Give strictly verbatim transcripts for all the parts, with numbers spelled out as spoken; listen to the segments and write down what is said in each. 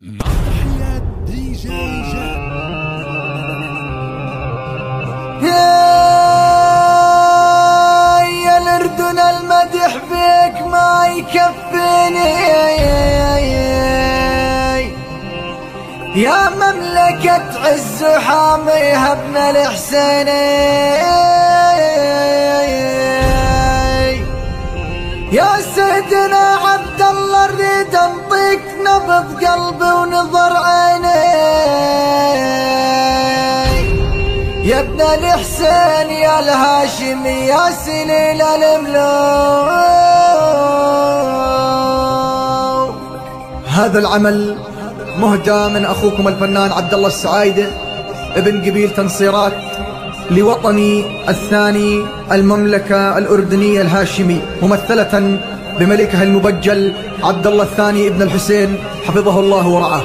تحية دي جي يا الأردن المدح فيك ما يكفيني، يا مملكة عز وحاميها ابن الحسيني، يا سيدنا عبد الله اريد انطيك نبض قلبي ونظر عيني، يا ابن الحسين يا الهاشمي يا سليل الملوك. هذا العمل مهدى من اخوكم الفنان عبد الله السعايدة ابن قبيل تنصيرات لوطني الثاني المملكة الأردنية الهاشمي، ممثلة بملكها المبجل عبد الله الثاني ابن الحسين حفظه الله ورعاه.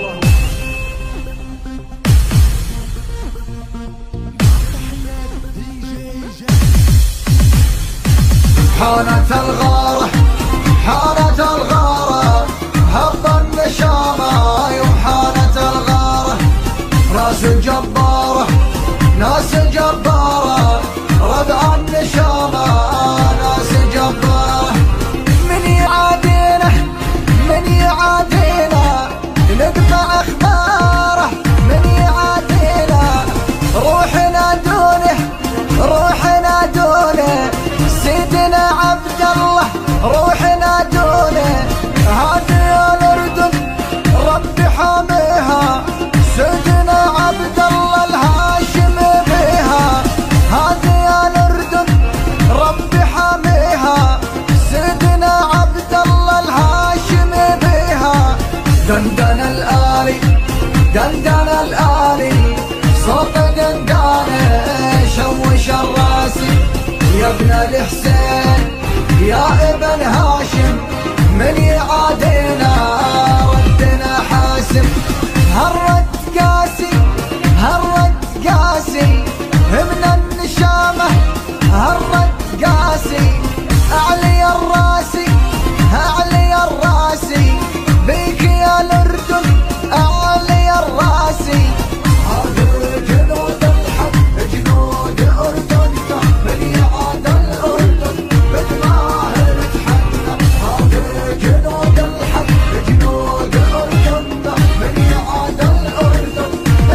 حانت الغارة حانت الغارة هب النشامة، يوم حانت الغارة راس الجبارة ناس الجبارة ربع النشامة ناس الجبارة. من يعادينا من يعادينا نقطع اخباره، من يعادينا روحنا دونه روحنا دونه سيدنا عبد الله روحنا دونه. هذه الأردن ربي حاميها سيدنا عبد الله الهاشمي بيها، هذه الأردن ربي حاميها سيدنا عبد الله الهاشمي بيها. دندن الآلي دندن الآلي صوت دندانه شوش الراسي، يا ابن الحسين يا ابن هاشم من يعادينا ردنا حاسم. هرت قاسي هرت قاسي من النشامة هرت قاسي، اعلي الراسي اعلي الراسي بيك يا الأردن اعلي الراسي. هذا جنود الحق جنود أردننا من يعاد الأردن بالماهر تحنى، هذا جنود الحق جنود أردننا من يعاد الأردن.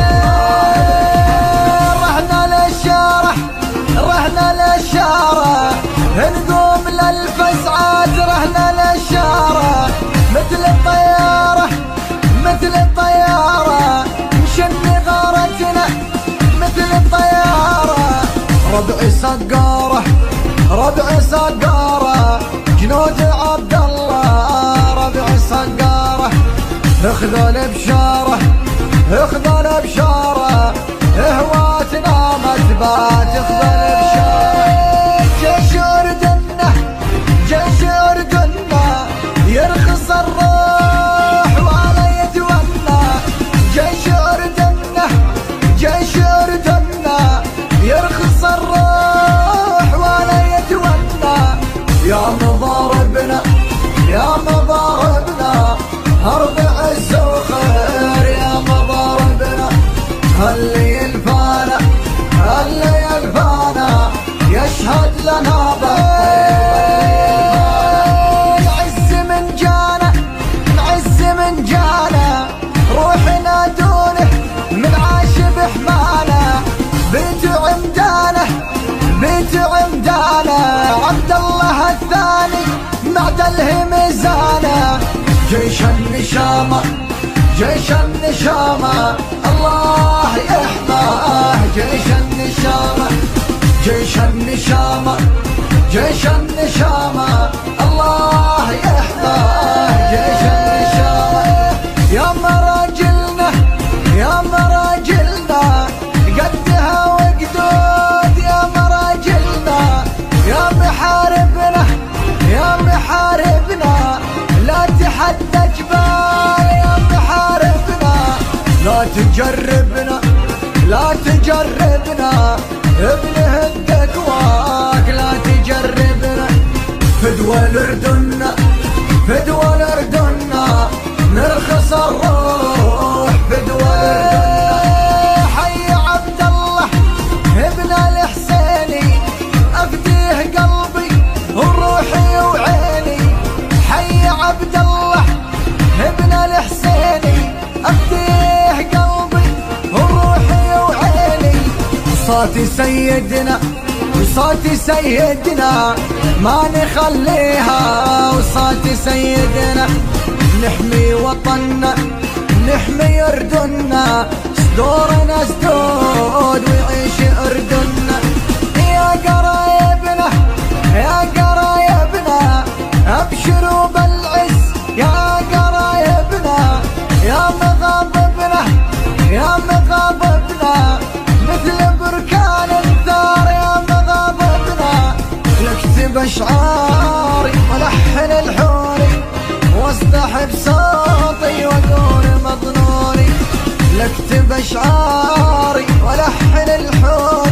رحنا للشارع رحنا للشارع نقوم للفزعات، رحنا للشارع مثل الطيارة مثل الطيارة نشن غارتنا مثل الطيارة. ربع سقارة ربع سقارة جنود عبد الله ربع سقارة. اخذوا البشارة اخذوا البشارة هواتنا ما تبات، اخذوا البشارة. جيش أردننا جيش أردننا يرخص الروح ولا يتولى، جيش أردننا جيش أردننا يرخص الروح ولا يتولى. يا مضاربنا يا مضاربنا هرب عز وخير، يا مضاربنا اللي يلفانا اللي يلفانا يشهد لنا بالخير. عز من جانا عز من جانا روحنا دونه من عاش بحمانا، بيت عمدانه بيت عمدانه عبد الله الثاني معدله ميزانه. جيش النشامة جيش النشامة الله يحماه، جيش النشامة جيش النشامة جيش النشامة الله يحماه، جيش النشامة. يا مراجلنا يا مراجلنا قدها وقدود، يا مراجلنا يا محاربنا يا محاربنا لا تحدى جبال، يا محاربنا لا تجربنا لا تجربنا ابن هدك واك لا تجربنا. فدوى الأردن فدوى الأردن نرخص الروح الحسيني أفديه قلبي وروحي وعيني. صوت سيدنا وصوت سيدنا ما نخليها، وصوت سيدنا نحمي وطننا نحمي أردننا، صدورنا سدود ويعيش أردننا. يا قرايبنا يا قرايبنا أبشروا بالعز، يا قرايبنا يا مغاضبنا يا مغاضبنا مثل بركان الثار يا مغاضبنا. لأكتب أشعاري ولحن الحوري واصدح بصوتي واقول مظنوني، لأكتب أشعاري ولحن الحوري